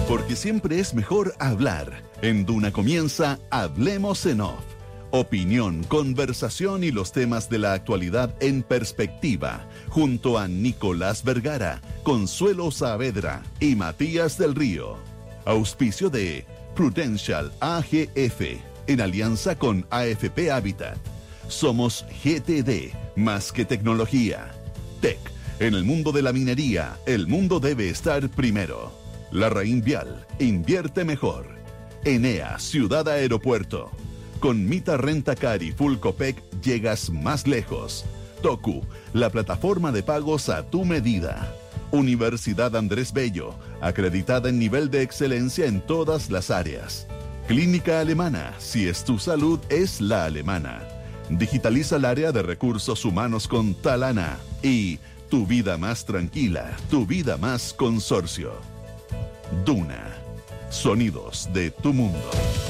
Porque siempre es mejor hablar. En Duna comienza Hablemos en Off. Opinión, conversación y los temas de la actualidad en perspectiva, junto a Nicolás Vergara, Consuelo Saavedra y Matías del Río. Auspicio de Prudential AGF, en alianza con AFP Habitat. Somos GTD, más que tecnología. Tech, en el mundo de la minería, el mundo debe estar primero. Larraín Vial, invierte mejor. Enea, Ciudad Aeropuerto. Con Mita Rentacar y Full Copec llegas más lejos. Toku, la plataforma de pagos a tu medida. Universidad Andrés Bello, acreditada en nivel de excelencia en todas las áreas. Clínica Alemana, si es tu salud, es la alemana. Digitaliza el área de recursos humanos con Talana. Y tu vida más tranquila, tu vida más consorcio. Duna, sonidos de tu mundo.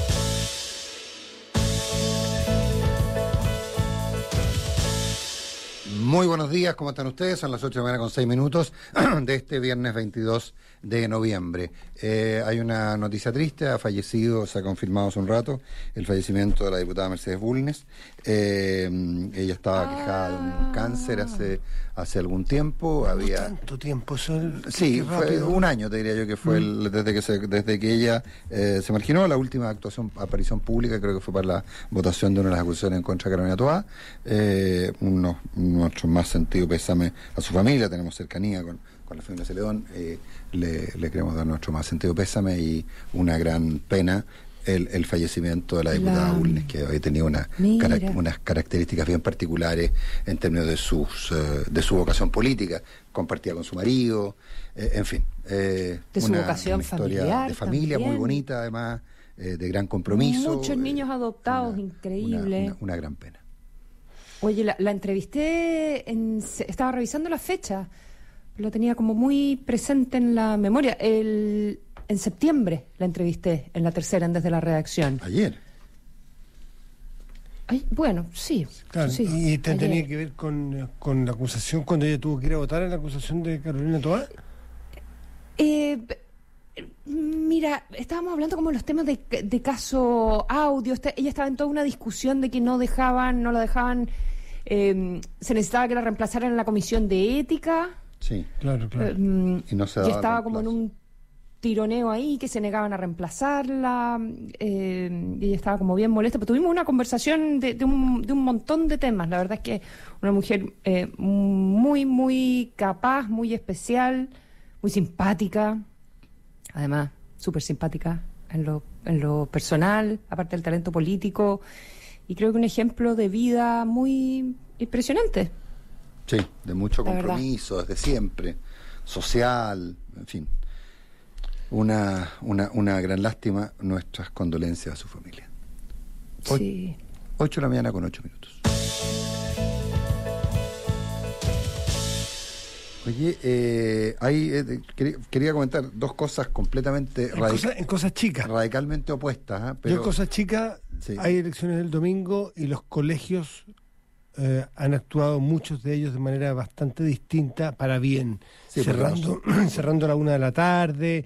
Muy buenos días, ¿cómo están ustedes? Son las 8 de la mañana con 6 minutos de este viernes 22 de noviembre. Hay una noticia triste, ha fallecido, se ha confirmado hace un rato, el fallecimiento de la diputada Mercedes Bulnes. Ella estaba quejada de un cáncer hace algún tiempo. Había ¿Tanto tiempo? Sí, fue un año, te diría yo, que fue desde que ella se marginó. La última aparición pública creo que fue para la votación de una de las acusaciones en contra de Carolina Toá. Nuestro más sentido pésame a su familia, tenemos cercanía con la familia Celedón, le queremos dar nuestro más sentido pésame y una gran pena el fallecimiento de la diputada Bulnes, que hoy tenía unas características bien particulares en términos de su vocación política, compartida con su marido, en fin. De su vocación una historia familiar de familia también. muy bonita, además, de gran compromiso. Muchos niños adoptados, increíble. Una gran pena. Oye, la entrevisté, estaba revisando la fecha, lo tenía como muy presente en la memoria. En septiembre la entrevisté, en la tercera, en Desde la Redacción. Ayer. Ay, bueno, sí. Claro, sí, ¿y ayer. tenía que ver con la acusación, cuando ella tuvo que ir a votar en la acusación de Carolina Toá? Mira, estábamos hablando como los temas de caso audio. Ella estaba en toda una discusión de que no la dejaban. Se necesitaba que la reemplazaran en la comisión de ética. Sí, claro. Y no se daba Y estaba el como en reemplazo. un tironeo ahí, que se negaban a reemplazarla. Y ella estaba como bien molesta. Pero tuvimos una conversación de un montón de temas. La verdad es que una mujer muy, muy capaz, muy especial, muy simpática. Además, súper simpática en lo personal, aparte del talento político, y creo que un ejemplo de vida muy impresionante. Sí, de mucho La compromiso, desde siempre, social, en fin. Una gran lástima, nuestras condolencias a su familia. Sí. 8 de la mañana con 8 minutos. Oye, quería comentar dos cosas completamente En cosas chicas. radicalmente opuestas. Yo en cosas chicas, Sí. hay elecciones el domingo y los colegios han actuado, muchos de ellos, de manera bastante distinta, para bien. Sí, cerrando a la 1 de la tarde,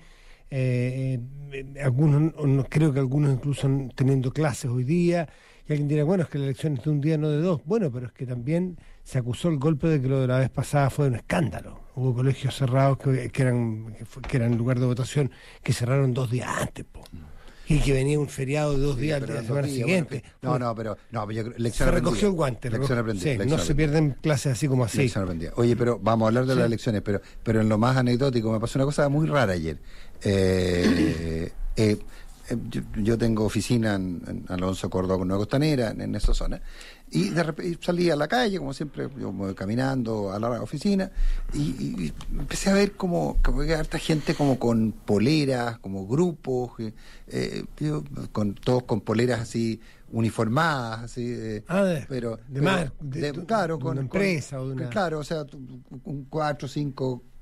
creo que algunos incluso teniendo clases hoy día. Y alguien dirá, bueno, es que la elección es de un día, no de dos. Bueno, pero es que también se acusó el golpe de que lo de la vez pasada fue un escándalo. Hubo colegios cerrados que eran lugar de votación, que cerraron 2 días antes, y que venía un feriado de 2 días de la semana siguiente. Bueno, pero yo creo, se recogió el guante. No se pierden clases así como así. Lección aprendida. Oye, pero vamos a hablar de las elecciones, pero en lo más anecdótico me pasó una cosa muy rara ayer. Yo tengo oficina en Alonso Córdoba con Nueva Costanera, en esa zona, y de repente salí a la calle, como siempre, yo me voy caminando a la oficina, y empecé a ver como que harta gente como con poleras, como grupos, todos con poleras así uniformadas, así, claro, con una empresa o de una... Claro, o sea, 4 o 5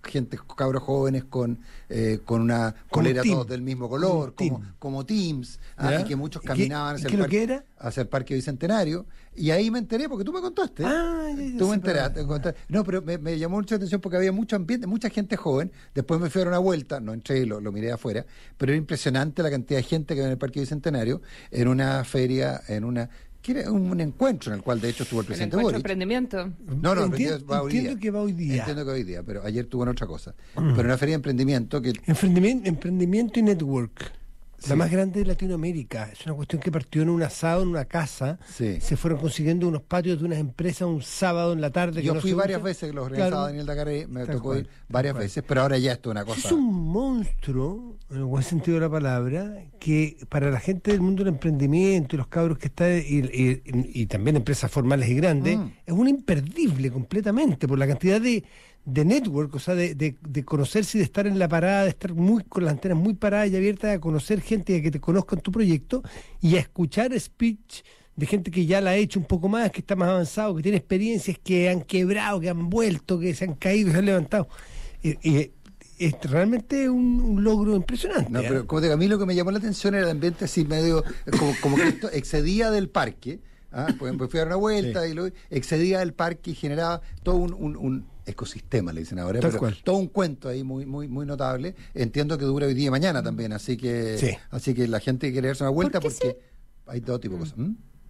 gente, cabros jóvenes con una polera todos del mismo color, como teams, y que muchos caminaban hacia el Parque Bicentenario, y ahí me enteré, porque tú me contaste. Tú me enteraste. No, pero me llamó mucho la atención porque había mucho ambiente, mucha gente joven. Después me fui a dar una vuelta, no entré y lo miré de afuera, pero era impresionante la cantidad de gente que había en el Parque Bicentenario, en una feria, que era un encuentro en el cual de hecho estuvo el presidente Boric. Emprendimiento. No, entiendo que va hoy día. Entiendo que hoy día, pero ayer tuvo en otra cosa. Pero una feria de emprendimiento que... Emprendimiento y network. Sí. La más grande de Latinoamérica. Es una cuestión que partió en un asado, en una casa. Sí. Se fueron consiguiendo unos patios de unas empresas un sábado en la tarde. Yo fui varias veces, que los organizaba Daniel Dacaré, me tocó ir varias veces, pero ahora ya esto es una cosa... Es un monstruo, en el buen sentido de la palabra, que para la gente del mundo del emprendimiento y los cabros que están, y también empresas formales y grandes, es un imperdible completamente por la cantidad de network, o sea, de conocerse y de estar en la parada, de estar muy con las antenas muy paradas y abiertas, a conocer gente y a que te conozcan tu proyecto y a escuchar speech de gente que ya la ha hecho un poco más, que está más avanzado, que tiene experiencias, que han quebrado, que han vuelto, que se han caído, que se han levantado. Y es realmente un logro impresionante. No, pero como te digo, a mí lo que me llamó la atención era el ambiente así medio, como que esto excedía del parque. Pues fui a dar una vuelta y excedía del parque y generaba todo un ecosistema, le dicen ahora, pero todo un cuento ahí muy muy muy notable. Entiendo que dura hoy día y mañana también, así que la gente que quiere darse una vuelta porque hay todo tipo de cosas.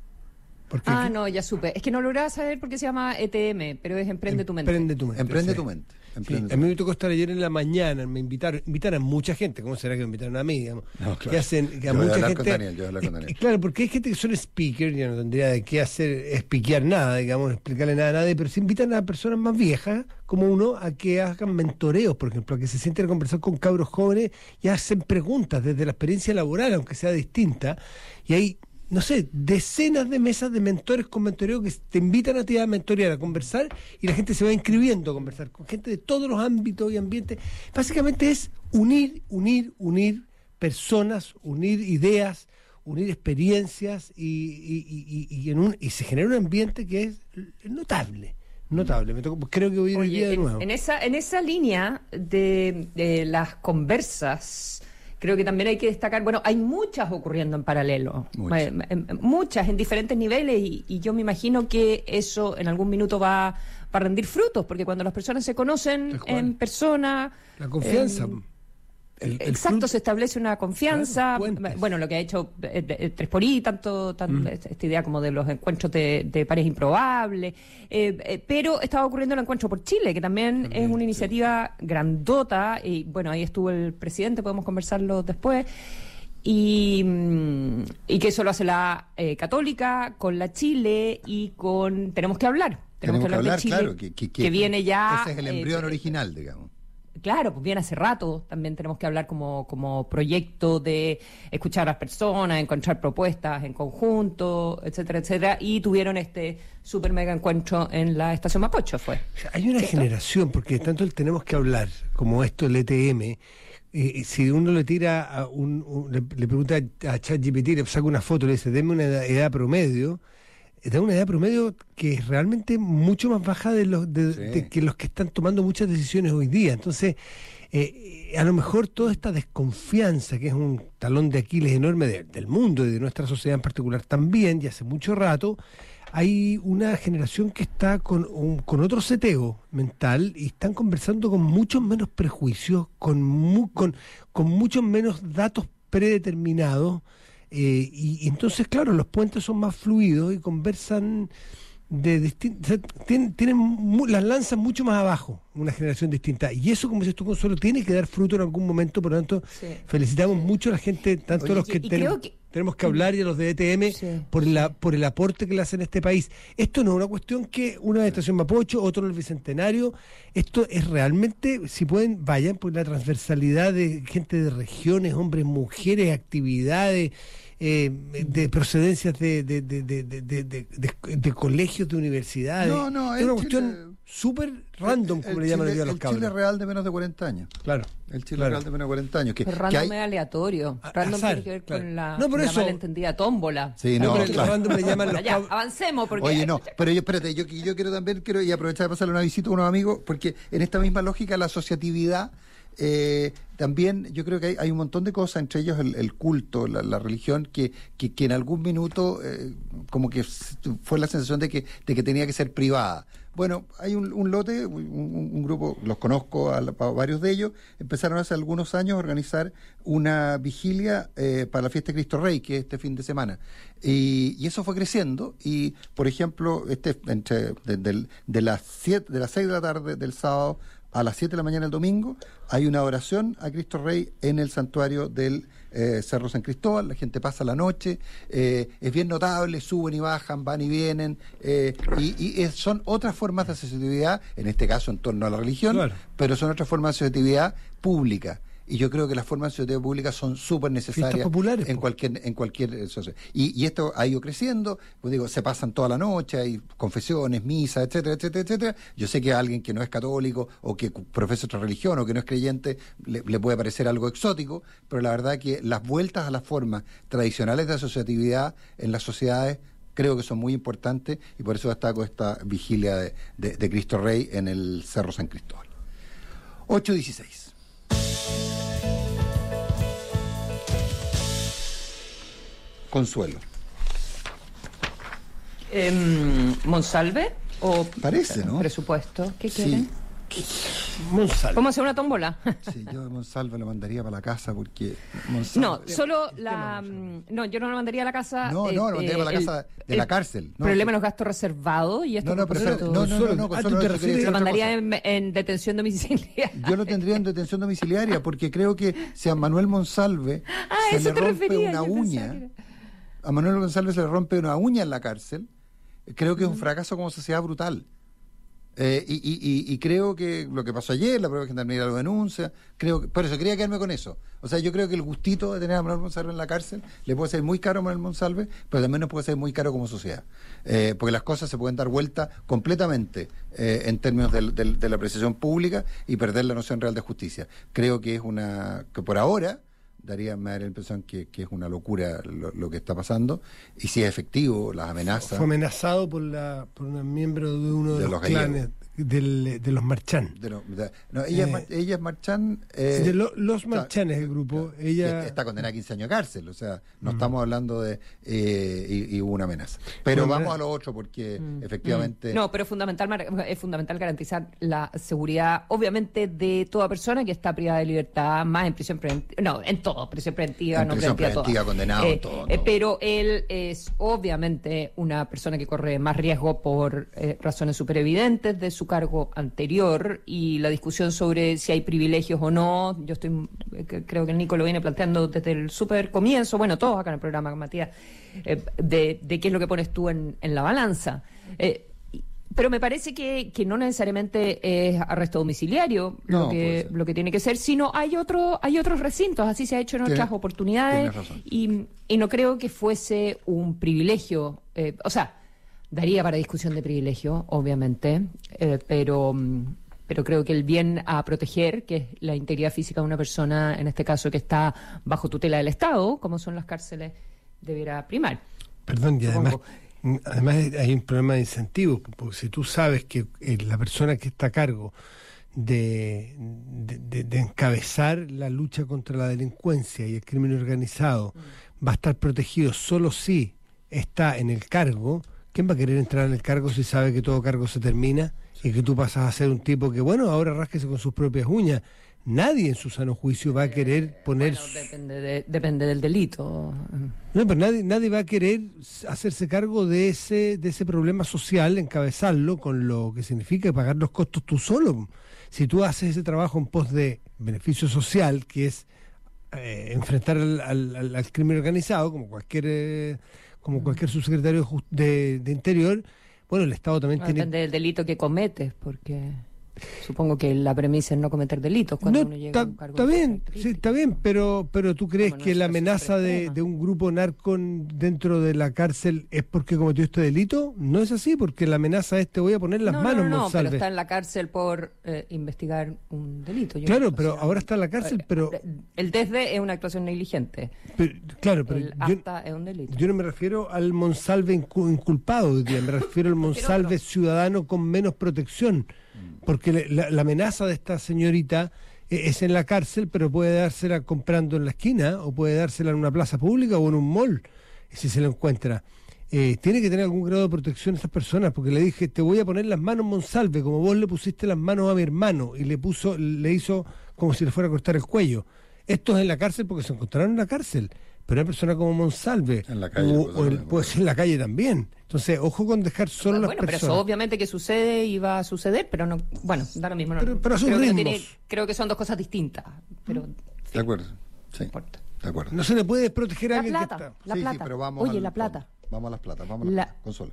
No, ya supe. Es que no lograba saber por qué se llama ETM, pero es Emprende tu Mente. Emprende tu mente. Sí, a mí me tocó estar ayer en la mañana, me invitaron a mucha gente. ¿Cómo será que me invitaron a mí? Digamos? No, claro. Que hacen, que a mucha gente. Yo voy a hablar con Daniel. Claro, porque hay gente que son speakers, ya no tendría de qué hacer, speakear nada, digamos, explicarle nada a nadie, pero se invitan a personas más viejas, como uno, a que hagan mentoreos, por ejemplo, a que se sienten a conversar con cabros jóvenes y hacen preguntas desde la experiencia laboral, aunque sea distinta, y hay, no sé, decenas de mesas de mentores con mentoreo que te invitan a ti a mentorear, a conversar, y la gente se va inscribiendo a conversar con gente de todos los ámbitos y ambientes. Básicamente es unir personas, unir ideas, unir experiencias, y se genera un ambiente que es notable. Creo que voy a ir hoy día de nuevo. En esa línea de las conversas, creo que también hay que destacar, hay muchas ocurriendo en paralelo, muchas en diferentes niveles, y yo me imagino que eso en algún minuto va a rendir frutos, porque cuando las personas se conocen en persona... La confianza. Exacto, se establece una confianza. Claro, lo que ha hecho 3xI, tanto esta idea como de los encuentros de pares improbables, pero estaba ocurriendo el encuentro por Chile, que también es una iniciativa grandota, y ahí estuvo el presidente, podemos conversarlo después, y que eso lo hace la Católica con la Chile y con Tenemos que hablar de Chile, claro, que viene ya. Ese es el embrión original, digamos. Claro, pues viene hace rato. También tenemos que hablar como proyecto de escuchar a las personas, encontrar propuestas en conjunto, etcétera, etcétera. Y tuvieron este super mega encuentro en la Estación Mapocho, fue. O sea, hay una generación, porque tanto el Tenemos que hablar como esto, el ETM, si uno le tira le pregunta a ChatGPT, le saca una foto, le dice, deme una edad promedio, da una edad promedio que es realmente mucho más baja de que los que están tomando muchas decisiones hoy día. Entonces, a lo mejor toda esta desconfianza, que es un talón de Aquiles enorme del mundo y de nuestra sociedad en particular también, y hace mucho rato, hay una generación que está con otro seteo mental y están conversando con muchos menos prejuicios, con muchos menos datos predeterminados. Y entonces, claro, los puentes son más fluidos y conversan de distintas, las lanzan mucho más abajo, una generación distinta, y eso, como dices tú, Consuelo, tiene que dar fruto en algún momento. Por lo tanto, felicitamos mucho a la gente, tanto a los que tenemos que hablar y a los de ETM por el aporte que le hacen a este país. Esto no es una cuestión que una de Estación Mapocho, otro en el Bicentenario, esto es realmente, si pueden, vayan por la transversalidad de gente de regiones, hombres, mujeres, actividades, de procedencias de colegios, de universidades. No, es una cuestión súper random, como le llaman hoy a los cabros. El Chile real de menos de 40 años. Claro. El Chile real de menos de 40 años. Pero random es aleatorio. Random azar, tiene que ver claro. con la, No, por la eso, malentendida tómbola. Sí, no, pero el claro. random le llaman los Ya, cabros. avancemos porque... Oye, no, pero yo, espérate, yo quiero también, y aprovechar de pasarle una visita a unos amigos, porque en esta misma lógica la asociatividad, también yo creo que hay un montón de cosas, entre ellos el culto, la religión, que en algún minuto como que fue la sensación de que tenía que ser privada. Bueno, hay un lote, un grupo, los conozco a varios de ellos, empezaron hace algunos años a organizar una vigilia para la fiesta de Cristo Rey, que es este fin de semana. Y eso fue creciendo, y por ejemplo, de las 6 de la tarde del sábado a las 7 de la mañana del domingo, hay una oración a Cristo Rey en el santuario del Cerro San Cristóbal. La gente pasa la noche, es bien notable, suben y bajan, van y vienen, son otras formas de asociatividad, en este caso en torno a la religión, claro, pero son otras formas de asociatividad pública. Y yo creo que las formas de asociatividad pública son súper necesarias populares, en cualquier sociedad. Y esto ha ido creciendo, pues digo, se pasan toda la noche, hay confesiones, misas, etcétera, etcétera, etcétera. Yo sé que a alguien que no es católico o que profesa otra religión o que no es creyente le puede parecer algo exótico, pero la verdad que las vueltas a las formas tradicionales de asociatividad en las sociedades creo que son muy importantes, y por eso destaco esta vigilia de Cristo Rey en el Cerro San Cristóbal. 8:16. Consuelo. ¿Monsalve o parece, ¿no? Presupuesto? ¿Qué quieren? Monsalve. ¿Cómo hacer una tómbola? Sí, yo a Monsalve lo mandaría para la casa porque Monsalve, no, solo la... No, yo no lo mandaría a la casa... No, lo mandaría para la casa de la cárcel. No, problema de los gastos reservados y esto... No, lo mandaría en detención domiciliaria. Yo lo tendría en detención domiciliaria porque creo que si a Manuel Monsalve se le rompe una uña... A Manuel González se le rompe una uña en la cárcel, creo que es un fracaso como sociedad brutal. Y creo que lo que pasó ayer, la prueba de gendarmería lo denuncia, por eso quería quedarme con eso. O sea, yo creo que el gustito de tener a Manuel Monsalve en la cárcel le puede ser muy caro a Manuel Monsalve, pero también nos puede ser muy caro como sociedad. Porque las cosas se pueden dar vuelta completamente en términos de la apreciación pública y perder la noción real de justicia. Creo que que por ahora me da la impresión que es una locura lo que está pasando, y si es efectivo, las amenazas. Fue amenazado por un miembro de uno de los clanes de los Marchán. Ella es Marchán. Los Marchán es el grupo. Ella está condenada a 15 años de cárcel, o sea, no estamos hablando de. Y hubo una amenaza. Pero vamos a lo otro, porque efectivamente. No, pero es fundamental garantizar la seguridad, obviamente, de toda persona que está privada de libertad, más en prisión preventiva. No, en todo, prisión preventiva, no preventiva, condenado, todo. Pero él es obviamente una persona que corre más riesgo por razones súper evidentes de su cargo anterior, y la discusión sobre si hay privilegios o no, creo que el Nico lo viene planteando desde el súper comienzo, bueno, todos acá en el programa, Matías, de qué es lo que pones tú en la balanza. Pero me parece que no necesariamente es arresto domiciliario lo que tiene que ser, sino hay otros recintos, así se ha hecho en otras oportunidades, y no creo que fuese un privilegio, o sea, daría para discusión de privilegio, obviamente, pero creo que el bien a proteger, que es la integridad física de una persona, en este caso que está bajo tutela del Estado, como son las cárceles, deberá primar. Perdón, y además hay un problema de incentivos, porque si tú sabes que la persona que está a cargo de encabezar la lucha contra la delincuencia y el crimen organizado va a estar protegido solo si está en el cargo, ¿quién va a querer entrar en el cargo si sabe que todo cargo se termina y que tú pasas a ser un tipo que, bueno, ahora rásquese con sus propias uñas? Nadie en su sano juicio va a querer poner... Depende del delito. No, pero nadie va a querer hacerse cargo de ese problema social, encabezarlo, con lo que significa pagar los costos tú solo. Si tú haces ese trabajo en pos de beneficio social, que es enfrentar al crimen organizado, como cualquier subsecretario de Interior, bueno, el Estado también tiene... Depende del delito que cometes, porque... Supongo que la premisa es no cometer delitos cuando uno llega a un cargo. Está bien, sí, está bien, pero tú crees que la amenaza de un grupo narco dentro de la cárcel es porque cometió este delito. No es así, porque la amenaza es te voy a poner las manos, Monsalve. Pero está en la cárcel por investigar un delito. Claro, pero ahora está en la cárcel, pero... El desde es una actuación negligente. Pero el acta es un delito. Yo no me refiero al Monsalve inculpado hoy día, me refiero al Monsalve ciudadano con menos protección. Porque la amenaza de esta señorita es en la cárcel, pero puede dársela comprando en la esquina, o puede dársela en una plaza pública o en un mall, si se la encuentra. Tiene que tener algún grado de protección a estas personas, porque le dije, te voy a poner las manos, Monsalve, como vos le pusiste las manos a mi hermano, y le hizo como si le fuera a cortar el cuello. Esto es en la cárcel porque se encontraron en la cárcel, pero una persona como Monsalve, en la calle, puede ser en la calle también. Entonces, ojo con dejar solo las personas. Pero eso obviamente que sucede y va a suceder, pero no, bueno, da lo mismo. Pero a sus ritmos. Creo que son dos cosas distintas, pero... De acuerdo, sí, importa. de acuerdo. No se le puede desproteger a alguien plata, que está... La plata, sí, pero vamos la plata. Vamos a las platas, vamos a las platas, Consuelo.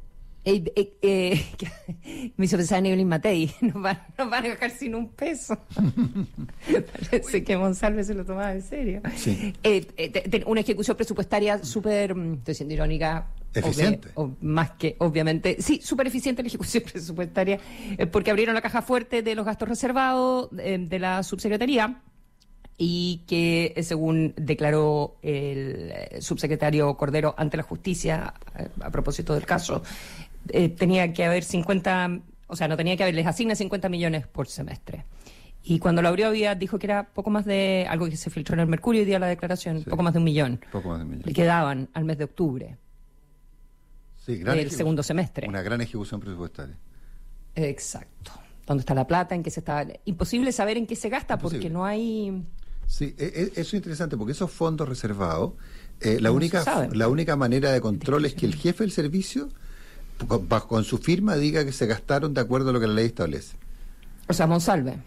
Me hizo pensar en Evelyn Matei, nos van a dejar sin un peso. Parece que Monsalve se lo tomaba en serio. Sí. Una ejecución presupuestaria súper, estoy siendo irónica, eficiente. Más que obviamente, sí, súper eficiente la ejecución presupuestaria, porque abrieron la caja fuerte de los gastos reservados de la subsecretaría. Y que, según declaró el subsecretario Cordero ante la justicia, a propósito del caso, tenía que haber no tenía que haber, les asigna 50 millones por semestre. Y cuando lo abrió dijo que era poco más de, algo que se filtró en el Mercurio hoy día la declaración, sí, poco más de 1 millón. Poco más de 1 millón. Le quedaban al mes de octubre. Sí, del segundo semestre. Una gran ejecución presupuestaria. Exacto. ¿Dónde está la plata? ¿En qué se está? Imposible saber en qué se gasta porque no hay... Sí, eso es interesante porque esos fondos reservados, la única manera de control es que el jefe del servicio, con su firma, diga que se gastaron de acuerdo a lo que la ley establece. O sea, Monsalve.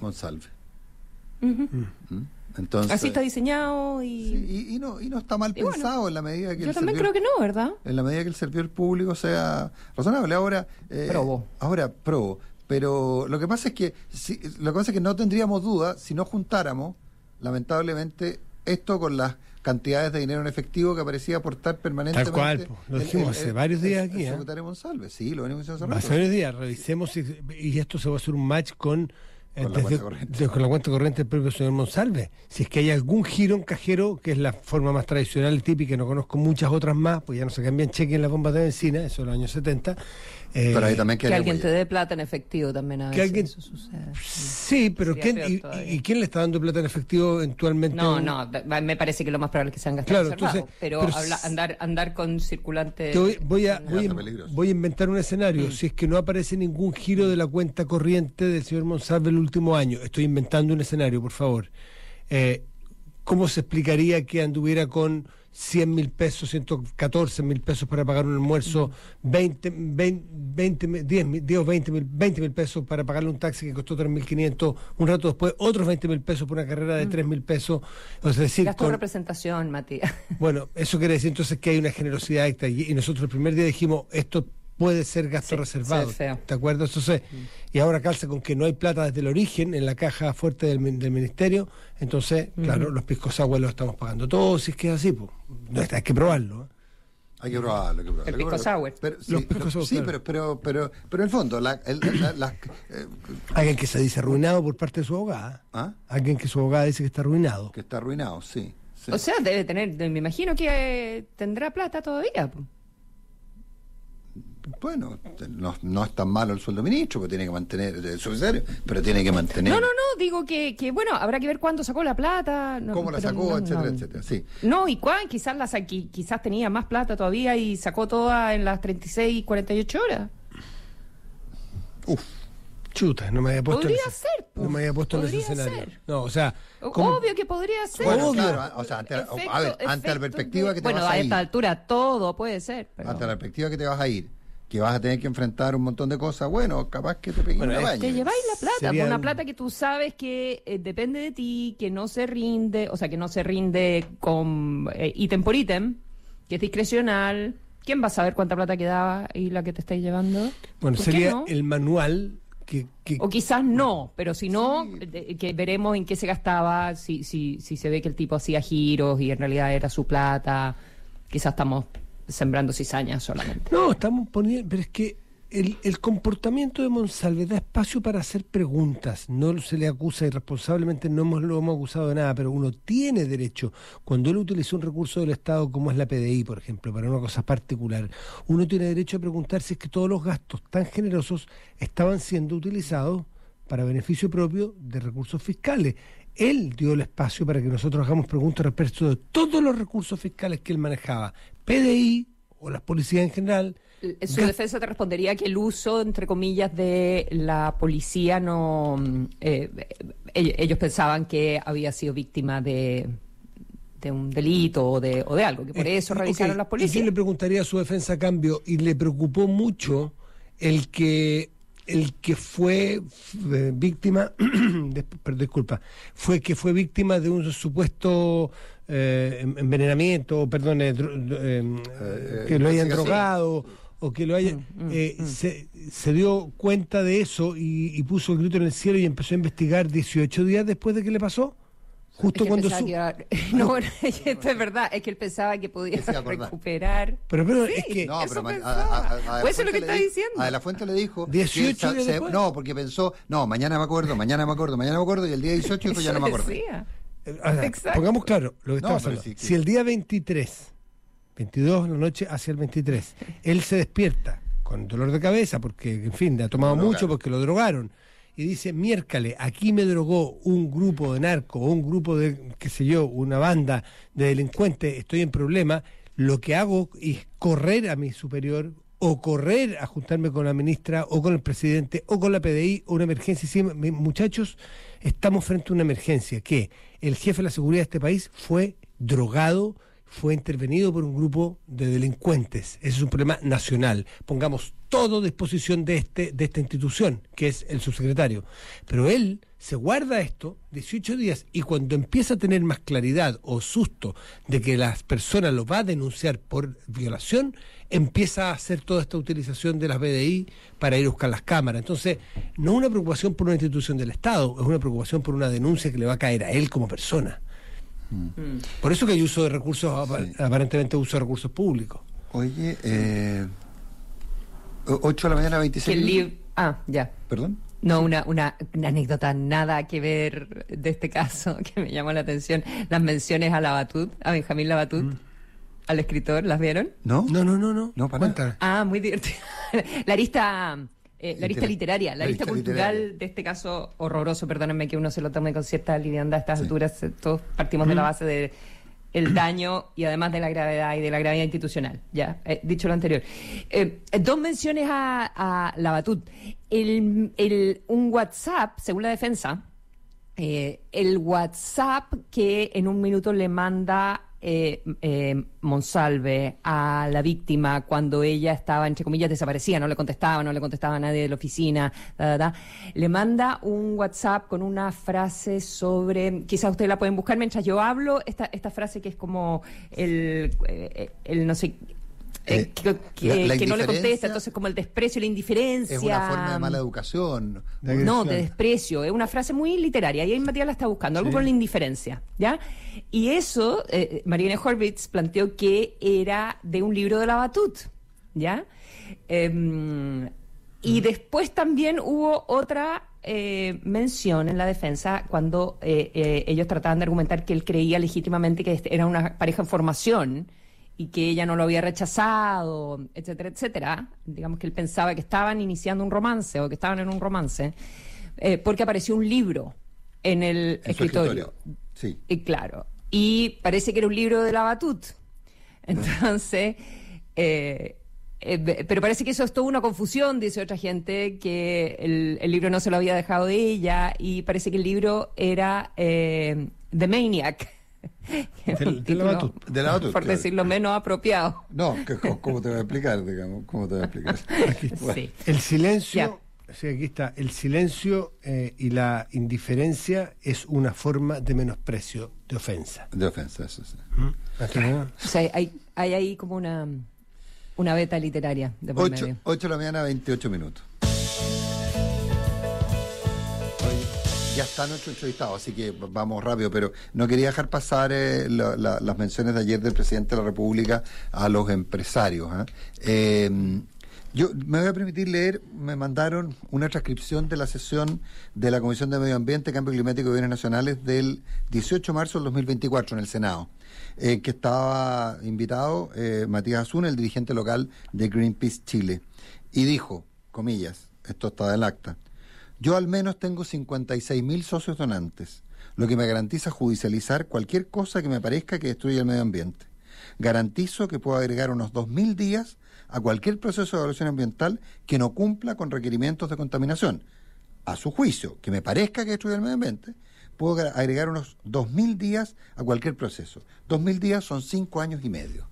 Entonces, así está diseñado y... Sí, y no está mal pensado, en la medida que yo también creo que no, ¿verdad? En la medida que el servidor público sea razonable. Ahora, probo. Pero lo que pasa es que no tendríamos duda si no juntáramos, lamentablemente, esto con las cantidades de dinero en efectivo que parecía aportar permanentemente. Tal cual, lo dijimos hace varios días aquí. El secretario Monsalve, sí, lo venimos diciendo hace rato. Hace varios días, revisemos y esto se va a hacer un match con la cuenta corriente del propio señor Monsalve. Si es que hay algún giro en cajero, que es la forma más tradicional y típica, no conozco muchas otras más, pues ya no se cambian cheques en las bombas de benzina, eso en los años 70. Pero ahí también que alguien te dé plata en efectivo también a veces eso sucede. Sí, pero ¿quién le está dando plata en efectivo eventualmente? No, me parece que lo más probable es que sean gastos reservados, pero andar con circulantes... Voy a inventar un escenario. Si es que no aparece ningún giro de la cuenta corriente del señor Monsalve el último año, estoy inventando un escenario, por favor. ¿Cómo se explicaría que anduviera con 100.000 pesos, 114.000 pesos para pagar un almuerzo, 20.000 pesos para pagarle un taxi que costó 3.500, un rato después otros 20.000 pesos por una carrera de 3.000 pesos? O sea, decir, gasto de representación, Matías. Bueno, eso quiere decir entonces que hay una generosidad extra y nosotros el primer día dijimos, esto puede ser gasto reservado, ¿te acuerdas? Entonces, y ahora calza con que no hay plata desde el origen en la caja fuerte del ministerio, entonces, claro, los piscos agua los estamos pagando todos, si es que es así, pues, no, hay que probarlo. Hay que probarlo. El pisco sour. Pero en el fondo, alguien que se dice arruinado por parte de su abogada. ¿Ah? Alguien que su abogada dice que está arruinado. Que está arruinado, sí. O sea, debe tener, me imagino que tendrá plata todavía. Bueno, no es tan malo el sueldo ministro, porque tiene que mantener el subsidiario, pero tiene que mantener... No, digo que bueno, habrá que ver cuándo sacó la plata. Cómo la sacó, etcétera, sí. No, y quizás tenía más plata todavía y sacó toda en las 36 y 48 horas. Chuta, no me había puesto no me había puesto en ese escenario. Ser. No, o sea, obvio que podría ser. Bueno, claro, o sea, ante la perspectiva que te vas a ir. Bueno, a esta altura todo puede ser. Pero... Ante la perspectiva que te vas a ir, que vas a tener que enfrentar un montón de cosas, bueno, capaz que te pegues una baña. Te lleváis la plata, una plata que tú sabes que depende de ti, que no se rinde, o sea, que no se rinde con ítem por ítem, que es discrecional. ¿Quién va a saber cuánta plata quedaba y la que te estáis llevando? Bueno, sería el manual O quizás no, pero si no, que veremos en qué se gastaba, si se ve que el tipo hacía giros y en realidad era su plata, quizás estamos sembrando cizañas solamente. No, estamos poniendo, pero es que el comportamiento de Monsalve da espacio para hacer preguntas. No se le acusa irresponsablemente, lo hemos acusado de nada, pero uno tiene derecho, cuando él utilizó un recurso del Estado como es la PDI, por ejemplo, para una cosa particular, uno tiene derecho a preguntar si es que todos los gastos tan generosos estaban siendo utilizados para beneficio propio de recursos fiscales. Él dio el espacio para que nosotros hagamos preguntas respecto de todos los recursos fiscales que él manejaba, PDI o las policías en general. Su defensa te respondería que el uso, entre comillas, de la policía no... ellos pensaban que había sido víctima de un delito o de algo, que por eso revisaron las policías. Y yo le preguntaría a su defensa a cambio, y le preocupó mucho el que fue víctima, fue víctima de un supuesto envenenamiento, perdón, que lo hayan drogado o que lo hayan... se dio cuenta de eso y puso el grito en el cielo y empezó a investigar 18 días después de que le pasó. Justo cuando no, bueno, esto es verdad, es que él pensaba que podía recuperar. Pero sí, es que no, eso pero pues eso es lo que está diciendo. A De la Fuente le dijo 18 días después. No, porque pensó, mañana me acuerdo, y el día 18 dijo, ya no me acuerdo. Pongamos claro lo que está pasando. Si el día 22 de la noche hacia el 23, él se despierta con dolor de cabeza porque, en fin, ha tomado mucho porque lo drogaron, y dice, miércoles, aquí me drogó un grupo de narcos, o un grupo de, qué sé yo, una banda de delincuentes, estoy en problema, lo que hago es correr a mi superior, o correr a juntarme con la ministra, o con el presidente, o con la PDI, o una emergencia. Sí, muchachos, estamos frente a una emergencia, que el jefe de la seguridad de este país fue drogado, fue intervenido por un grupo de delincuentes. Ese es un problema nacional. Pongamos todo a disposición de esta institución, que es el subsecretario. Pero él se guarda esto 18 días y cuando empieza a tener más claridad o susto de que las personas lo va a denunciar por violación, empieza a hacer toda esta utilización de las BDI para ir a buscar las cámaras. Entonces, no es una preocupación por una institución del Estado, es una preocupación por una denuncia que le va a caer a él como persona. Por eso que hay uso de recursos, aparentemente uso de recursos públicos. Oye, 8 de la mañana, 26 ya. ¿Perdón? No, una anécdota nada que ver de este caso que me llamó la atención. Las menciones a Labatut, a Benjamín Labatut, al escritor, ¿las vieron? No, Cuéntame. Muy divertido. La arista literaria, la arista cultural de este caso horroroso, perdónenme que uno se lo tome con cierta liviandad a estas alturas, todos partimos de la base de el daño y además de la gravedad y de la gravedad institucional, ya, dicho lo anterior. Dos menciones a Labatut. Un WhatsApp, según la defensa, el WhatsApp que en un minuto le manda Monsalve a la víctima cuando ella estaba, entre comillas, desaparecida, no le contestaba a nadie de la oficina, le manda un WhatsApp con una frase sobre, quizás ustedes la pueden buscar mientras yo hablo, esta frase que es como el no sé, que no le contesta, entonces como el desprecio, la indiferencia. Es una forma de mala educación. De desprecio. Es una frase muy literaria. Y ahí Matías la está buscando, algo con la indiferencia, ¿ya? Y eso, Marianne Horvitz planteó que era de un libro de Labatut, ¿ya? Y después también hubo otra mención en la defensa cuando ellos trataban de argumentar que él creía legítimamente que era una pareja en formación y que ella no lo había rechazado, etcétera, etcétera. Digamos que él pensaba que estaban iniciando un romance o que estaban en un romance, porque apareció un libro en el escritorio. Sí. Claro. Y parece que era un libro de Labatut. Entonces, pero parece que eso es toda una confusión, dice otra gente, que el libro no se lo había dejado de ella, y parece que el libro era The Maniac. De Labatut, por decirlo menos apropiado. No, ¿cómo te voy a explicar, digamos? ¿Cómo te voy a explicar? Sí. El silencio, sí, aquí está, el silencio y la indiferencia es una forma de menosprecio, de ofensa. De ofensa, eso sí. O sea, hay ahí como una beta literaria de por medio. 8 de la mañana, 28 minutos. ya está nuestro entrevistado, así que vamos rápido, pero no quería dejar pasar las menciones de ayer del presidente de la República a los empresarios. Yo me voy a permitir leer, me mandaron una transcripción de la sesión de la Comisión de Medio Ambiente, Cambio Climático y Bienes Nacionales del 18 de marzo del 2024 en el Senado, que estaba invitado Matías Azun, el dirigente local de Greenpeace Chile, y dijo, comillas, esto está del acta: yo al menos tengo 56.000 socios donantes, lo que me garantiza judicializar cualquier cosa que me parezca que destruya el medio ambiente. Garantizo que puedo agregar unos 2.000 días a cualquier proceso de evaluación ambiental que no cumpla con requerimientos de contaminación. A su juicio, que me parezca que destruye el medio ambiente, puedo agregar unos 2.000 días a cualquier proceso. 2.000 días son 5 años y medio.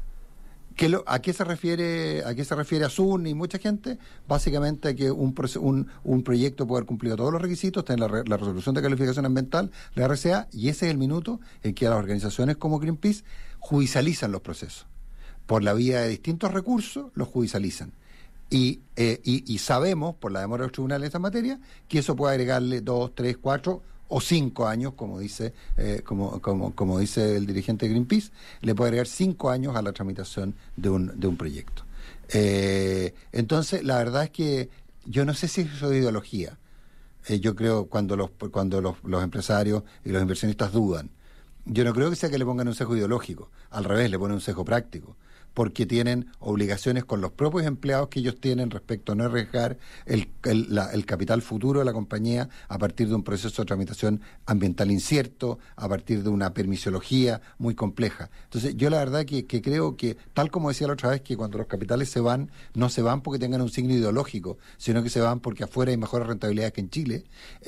¿A qué se refiere Azun y mucha gente? Básicamente a que un proyecto puede haber cumplido todos los requisitos, tener la resolución de calificación ambiental, la RCA, y ese es el minuto en que las organizaciones como Greenpeace judicializan los procesos. Por la vía de distintos recursos, los judicializan. Y sabemos, por la demora de los tribunales en esta materia, que eso puede agregarle 2, 3, 4 o 5 años, como dice el dirigente de Greenpeace, le puede agregar 5 años a la tramitación de un proyecto. Entonces, la verdad es que yo no sé si eso es ideología. Yo creo cuando los empresarios y los inversionistas dudan, yo no creo que sea que le pongan un sesgo ideológico, al revés, le ponen un sesgo práctico, porque tienen obligaciones con los propios empleados que ellos tienen respecto a no arriesgar el capital futuro de la compañía a partir de un proceso de tramitación ambiental incierto, a partir de una permisología muy compleja. Entonces, yo la verdad que creo que, tal como decía la otra vez, que cuando los capitales se van, no se van porque tengan un signo ideológico, sino que se van porque afuera hay mejores rentabilidades que en Chile.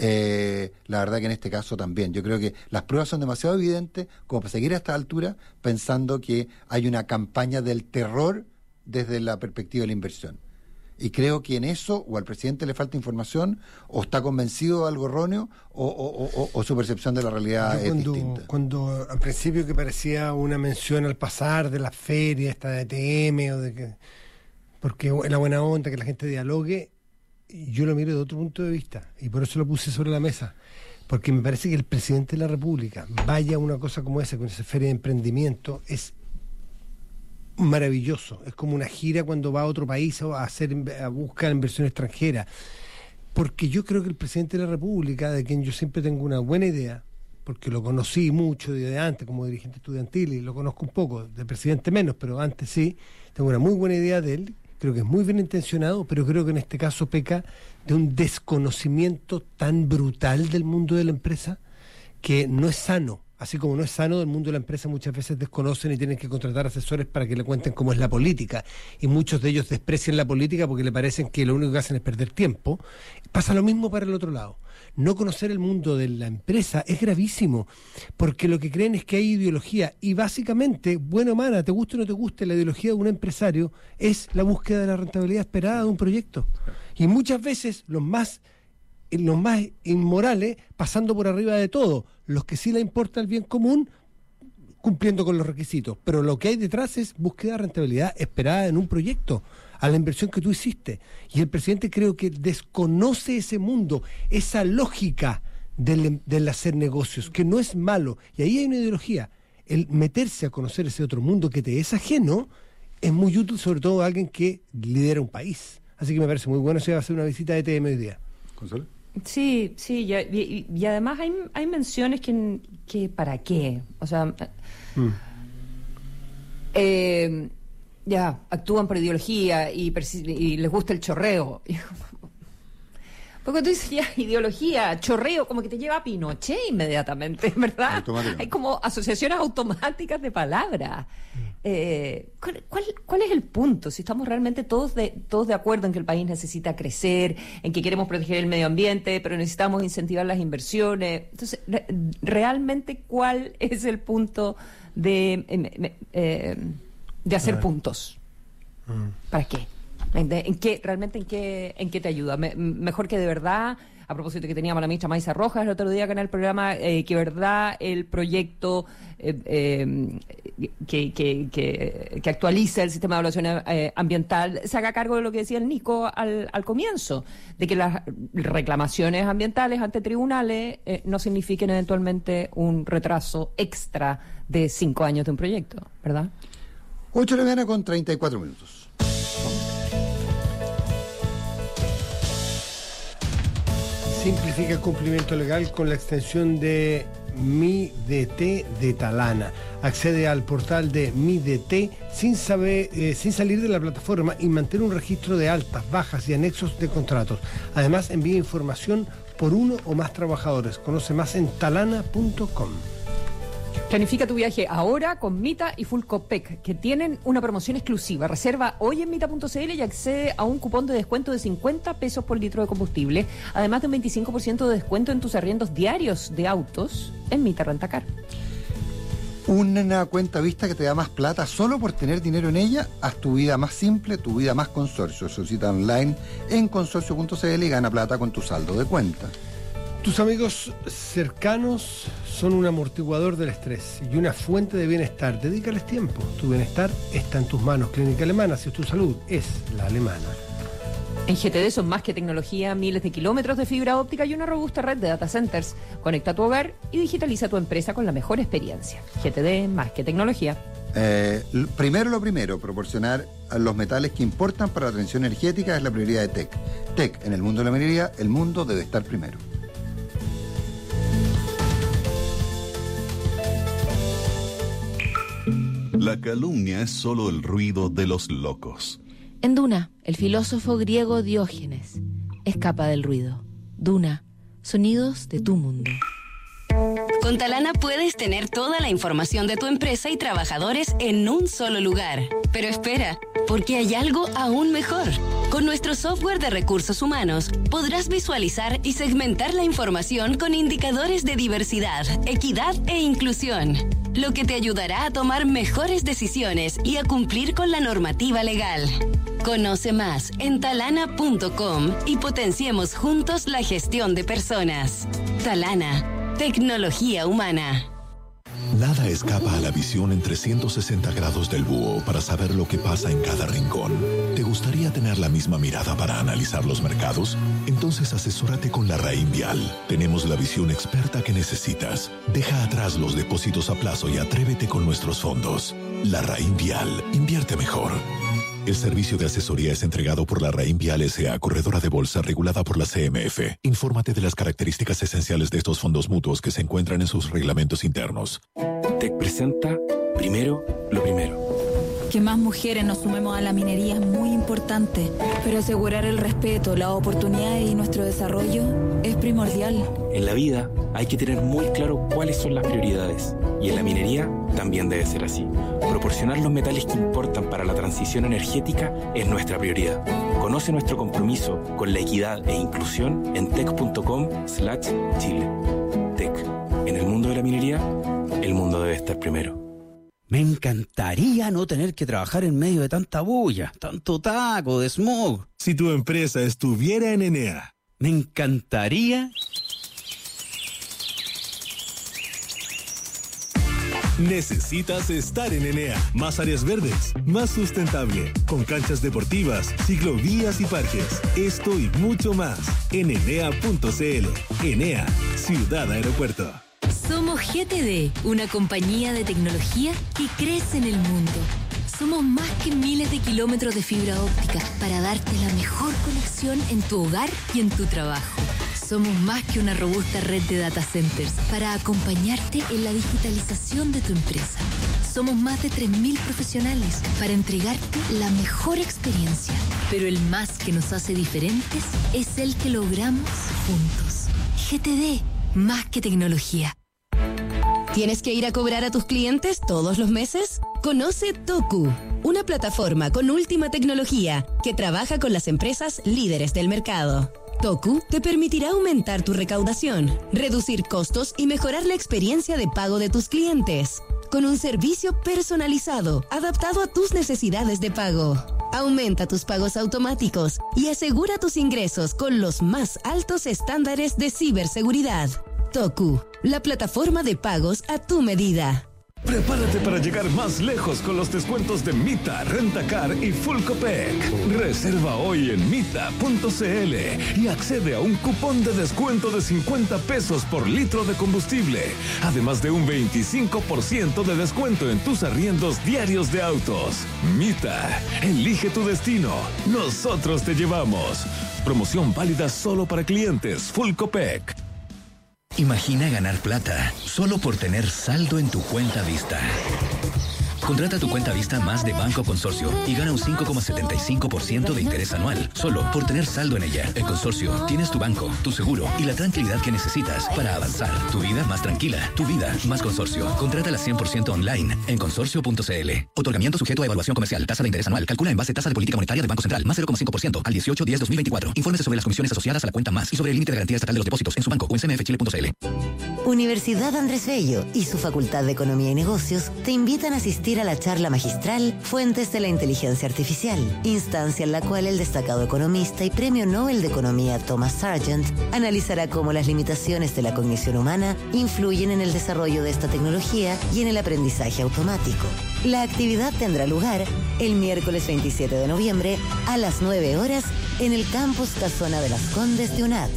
La verdad que en este caso también. Yo creo que las pruebas son demasiado evidentes como para seguir a esta altura pensando que hay una campaña del terror desde la perspectiva de la inversión. Y creo que en eso o al presidente le falta información, o está convencido de algo erróneo, o su percepción de la realidad es distinta. Cuando al principio que parecía una mención al pasar de la feria, esta de TM, o de que porque es la buena onda que la gente dialogue, yo lo miro de otro punto de vista, y por eso lo puse sobre la mesa. Porque me parece que el presidente de la República vaya a una cosa como esa, con esa feria de emprendimiento, es maravilloso. Es como una gira cuando va a otro país a buscar inversión extranjera, porque yo creo que el presidente de la República, de quien yo siempre tengo una buena idea, porque lo conocí mucho desde antes como dirigente estudiantil y lo conozco un poco, de presidente menos, pero antes sí, tengo una muy buena idea de él. Creo que es muy bien intencionado, pero creo que en este caso peca de un desconocimiento tan brutal del mundo de la empresa que no es sano. Así como no es sano, del mundo de la empresa muchas veces desconocen y tienen que contratar asesores para que le cuenten cómo es la política. Y muchos de ellos desprecian la política porque le parecen que lo único que hacen es perder tiempo. Pasa lo mismo para el otro lado. No conocer el mundo de la empresa es gravísimo, porque lo que creen es que hay ideología. Y básicamente, buena o mala, te guste o no te guste, la ideología de un empresario es la búsqueda de la rentabilidad esperada de un proyecto. Y muchas veces los más inmorales pasando por arriba de todo, los que sí le importa el bien común cumpliendo con los requisitos, pero lo que hay detrás es búsqueda de rentabilidad esperada en un proyecto, a la inversión que tú hiciste. Y el presidente creo que desconoce ese mundo, esa lógica del hacer negocios, que no es malo, y ahí hay una ideología. El meterse a conocer ese otro mundo que te es ajeno es muy útil, sobre todo a alguien que lidera un país. Así que me parece muy bueno si va a hacer una visita de ETM hoy día. ¿Consuelo? Sí, y además hay menciones que ¿para qué? O sea, ya, actúan por ideología y les gusta el chorreo. Porque tú dices ya, ideología, chorreo, como que te lleva a Pinochet inmediatamente, ¿verdad? Hay como asociaciones automáticas de palabras. ¿Cuál es el punto? Si estamos realmente todos de acuerdo en que el país necesita crecer, en que queremos proteger el medio ambiente, pero necesitamos incentivar las inversiones. Entonces, realmente, ¿cuál es el punto de hacer puntos? ¿Para qué? ¿En qué te ayuda? Mejor que de verdad, a propósito de que teníamos a la ministra Maisa Rojas el otro día acá en el programa, que verdad el proyecto que actualiza el sistema de evaluación ambiental se haga cargo de lo que decía el Nico al comienzo, de que las reclamaciones ambientales ante tribunales no signifiquen eventualmente un retraso extra de 5 años de un proyecto, ¿verdad? 8 de la mañana con 34 minutos. Simplifica el cumplimiento legal con la extensión de MiDT de Talana. Accede al portal de MiDT sin salir de la plataforma y mantiene un registro de altas, bajas y anexos de contratos. Además, envía información por uno o más trabajadores. Conoce más en talana.com. Planifica tu viaje ahora con Mita y Full Copec, que tienen una promoción exclusiva. Reserva hoy en mita.cl y accede a un cupón de descuento de 50 pesos por litro de combustible, además de un 25% de descuento en tus arriendos diarios de autos en Mita Rentacar. Una cuenta vista que te da más plata solo por tener dinero en ella. Haz tu vida más simple, tu vida más consorcio. Solicita online en consorcio.cl y gana plata con tu saldo de cuenta. Tus amigos cercanos son un amortiguador del estrés y una fuente de bienestar. Dedícales tiempo. Tu bienestar está en tus manos. Clínica Alemana, si es tu salud, es la alemana. En GTD son más que tecnología, miles de kilómetros de fibra óptica y una robusta red de data centers. Conecta tu hogar y digitaliza tu empresa con la mejor experiencia. GTD, más que tecnología. Primero, proporcionar los metales que importan para la transición energética es la prioridad de TEC. TEC, en el mundo de la minería, el mundo debe estar primero. La calumnia es solo el ruido de los locos. En Duna, el filósofo griego Diógenes escapa del ruido. Duna, sonidos de tu mundo. Con Talana puedes tener toda la información de tu empresa y trabajadores en un solo lugar. Pero espera, porque hay algo aún mejor. Con nuestro software de recursos humanos podrás visualizar y segmentar la información con indicadores de diversidad, equidad e inclusión, lo que te ayudará a tomar mejores decisiones y a cumplir con la normativa legal. Conoce más en talana.com y potenciemos juntos la gestión de personas. Talana, tecnología humana. Nada escapa a la visión en 360 grados del búho para saber lo que pasa en cada rincón. ¿Te gustaría tener la misma mirada para analizar los mercados? Entonces asesórate con la Raín Vial. Tenemos la visión experta que necesitas. Deja atrás los depósitos a plazo y atrévete con nuestros fondos. La Raín Vial. Invierte mejor. El servicio de asesoría es entregado por la Raín Vial S.A., corredora de bolsa regulada por la CMF. Infórmate de las características esenciales de estos fondos mutuos que se encuentran en sus reglamentos internos. TEC presenta Primero lo Primero. Que más mujeres nos sumemos a la minería es muy importante, pero asegurar el respeto, las oportunidades y nuestro desarrollo es primordial. En la vida hay que tener muy claro cuáles son las prioridades, y en la minería también debe ser así. Proporcionar los metales que importan para la transición energética es nuestra prioridad. Conoce nuestro compromiso con la equidad e inclusión en tec.com/Chile. TEC. En el mundo de la minería, el mundo debe estar primero. Me encantaría no tener que trabajar en medio de tanta bulla, tanto taco, de smog. Si tu empresa estuviera en Enea. Me encantaría... Necesitas estar en Enea. Más áreas verdes, más sustentable, con canchas deportivas, ciclovías y parques. Esto y mucho más en enea.cl. Enea, Ciudad Aeropuerto. Somos GTD, una compañía de tecnología que crece en el mundo. Somos más que miles de kilómetros de fibra óptica para darte la mejor conexión en tu hogar y en tu trabajo. Somos más que una robusta red de data centers para acompañarte en la digitalización de tu empresa. Somos más de 3.000 profesionales para entregarte la mejor experiencia. Pero el más que nos hace diferentes es el que logramos juntos. GTD, más que tecnología. ¿Tienes que ir a cobrar a tus clientes todos los meses? Conoce Toku, una plataforma con última tecnología que trabaja con las empresas líderes del mercado. Toku te permitirá aumentar tu recaudación, reducir costos y mejorar la experiencia de pago de tus clientes, con un servicio personalizado, adaptado a tus necesidades de pago. Aumenta tus pagos automáticos y asegura tus ingresos con los más altos estándares de ciberseguridad. Toku, la plataforma de pagos a tu medida. Prepárate para llegar más lejos con los descuentos de Mita, Rentacar y Full Copec. Reserva hoy en mita.cl y accede a un cupón de descuento de 50 pesos por litro de combustible. Además de un 25% de descuento en tus arriendos diarios de autos. Mita, elige tu destino. Nosotros te llevamos. Promoción válida solo para clientes Full Copec. Imagina ganar plata solo por tener saldo en tu cuenta Vista. Contrata tu cuenta Vista Más de Banco Consorcio y gana un 5,75% de interés anual, solo por tener saldo en ella. En Consorcio tienes tu banco, tu seguro y la tranquilidad que necesitas para avanzar. Tu vida más tranquila, tu vida más Consorcio. Contrátala 100% online en consorcio.cl. Otorgamiento sujeto a evaluación comercial. Tasa de interés anual. Calcula en base tasa de política monetaria del Banco Central. Más 0,5% al 18/10/2024. Infórmese sobre las comisiones asociadas a la cuenta Más y sobre el límite de garantía estatal de los depósitos en su banco o en cmfchile.cl. Universidad Andrés Bello y su Facultad de Economía y Negocios te invitan a asistir a la charla magistral Fuentes de la Inteligencia Artificial, instancia en la cual el destacado economista y premio Nobel de Economía Thomas Sargent analizará cómo las limitaciones de la cognición humana influyen en el desarrollo de esta tecnología y en el aprendizaje automático. La actividad tendrá lugar el miércoles 27 de noviembre a las 9 horas en el campus Casona de las Condes de UNAD.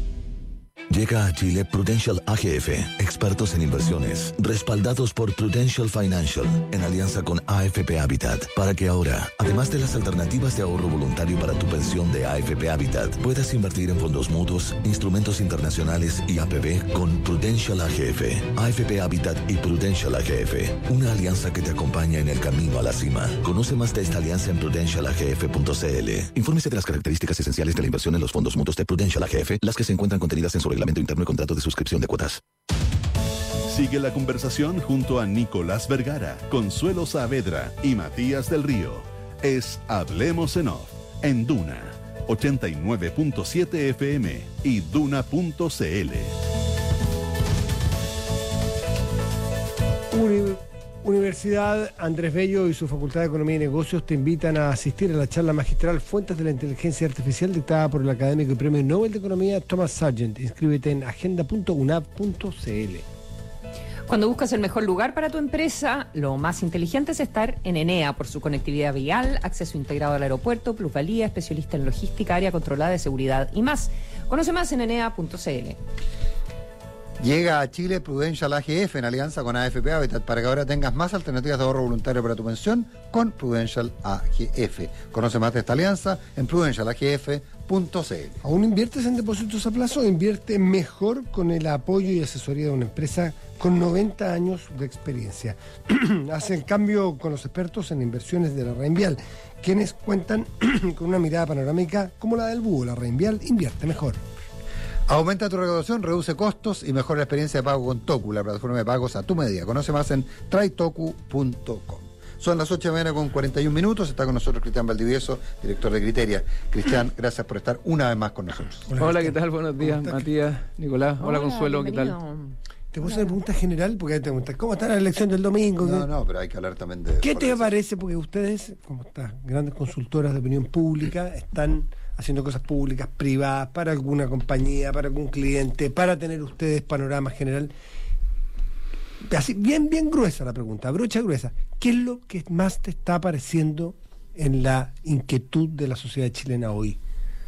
Llega a Chile Prudential AGF, expertos en inversiones, respaldados por Prudential Financial, en alianza con AFP Habitat, para que ahora, además de las alternativas de ahorro voluntario para tu pensión de AFP Habitat, puedas invertir en fondos mutuos, instrumentos internacionales y APB con Prudential AGF, AFP Habitat y Prudential AGF, una alianza que te acompaña en el camino a la cima. Conoce más de esta alianza en prudentialagf.cl. Infórmese de las características esenciales de la inversión en los fondos mutuos de Prudential AGF, las que se encuentran contenidas en su reglamento interno y contrato de suscripción de cuotas. Sigue la conversación junto a Nicolás Vergara, Consuelo Saavedra y Matías del Río. Es Hablemos en Off, en Duna 89.7 FM y Duna.cl. Universidad Andrés Bello y su Facultad de Economía y Negocios te invitan a asistir a la charla magistral Fuentes de la Inteligencia Artificial dictada por el académico y premio Nobel de Economía Thomas Sargent. Inscríbete en agenda.unab.cl. Cuando buscas el mejor lugar para tu empresa, lo más inteligente es estar en Enea por su conectividad vial, acceso integrado al aeropuerto, plusvalía, especialista en logística, área controlada de seguridad y más. Conoce más en enea.cl. Llega a Chile Prudential AGF en alianza con AFP Habitat para que ahora tengas más alternativas de ahorro voluntario para tu pensión con Prudential AGF. Conoce más de esta alianza en prudentialagf.cl. ¿Aún inviertes en depósitos a plazo? Invierte mejor con el apoyo y asesoría de una empresa con 90 años de experiencia. Hace el cambio con los expertos en inversiones de la Reinvial, quienes cuentan con una mirada panorámica como la del búho. La Reinvial invierte mejor. Aumenta tu recaudación, reduce costos y mejora la experiencia de pago con Toku, la plataforma de pagos a tu medida. Conoce más en trytoku.com. Son las 8 de la mañana con 41 minutos. Está con nosotros Cristian Valdivieso, director de Criteria. Cristian, gracias por estar una vez más con nosotros. Hola, ¿qué tal? Buenos días, Matías, Nicolás. Hola, Consuelo, bienvenido. ¿Qué tal? Te puedo hacer pregunta general, porque te preguntas, ¿cómo está la elección del domingo? No, pero hay que hablar también de... ¿Qué te parece? Porque ustedes, como estas grandes consultoras de opinión pública, están haciendo cosas públicas, privadas, para alguna compañía, para algún cliente, para tener ustedes panorama general. Así, bien gruesa la pregunta, brocha gruesa. ¿Qué es lo que más te está apareciendo en la inquietud de la sociedad chilena hoy?